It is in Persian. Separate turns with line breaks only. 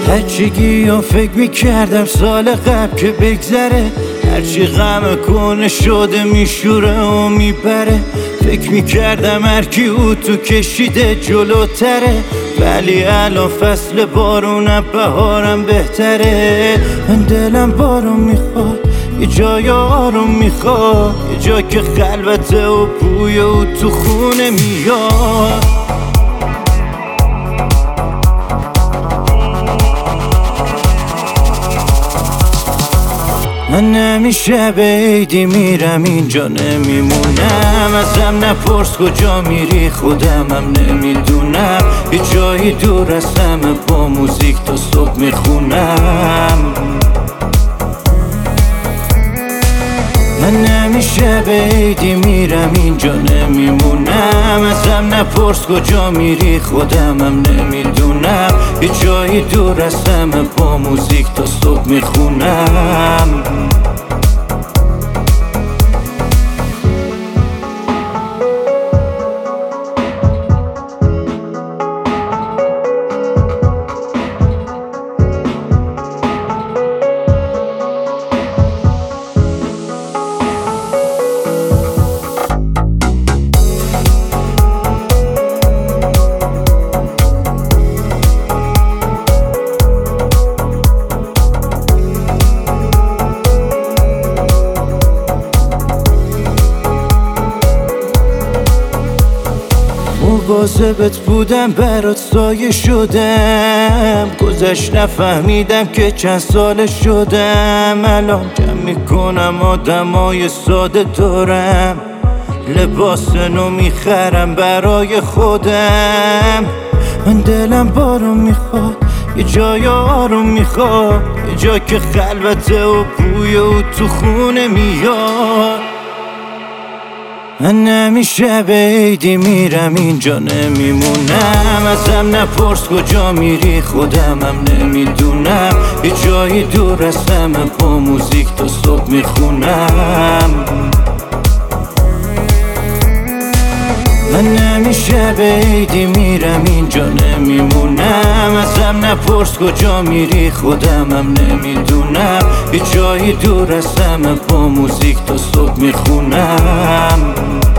بچگی ها فکر میکردم سال قبل که بگذره، هرچی غم کنه شده میشوره و میبره. فکر میکردم هرکی او تو کشیده جلوتره، ولی الان فصل بارونم بهارم بهتره. من دلم بارون میخواد، یه جای آروم میخواد، یه جا که خلوته و بوی او تو خونه میاد. من همیشه به عیدی میرم اینجا نمیمونم، ازم نپرس کجا میری خودمم نمیدونم. یه جایی دور از همه با موزیک تا صبح میخونم. من همیشه به عیدی میرم اینجا نمیمونم، ازم نپرس کجا میری خودمم نمیدونم. یه جایی دور از همه با موزیک تا صبح میخونم. مواظبت بودم برات سایه شدم، گذشت نفهمیدم که چند سال شدم. الان جمع میکنم آدمای ساده دارم، لباس نو میخرم برای خودم. من دلم بارون میخواد، یه جای آروم میخواد، یه جا که خلوته و بوی او تو خونه میاد. من همیشه به عیدی میرم اینجا نمیمونم، ازم نپرس کجا میری خودمم نمیدونم. یه جایی دور از همه با موزیک تا صبح میخونم. من همیشه به عیدی میرم اینجا نمیمونم، ازم نپرس کجا میری خودمم نمیدونم. یه جایی دور از همه با موزیک تا صبح میخونم.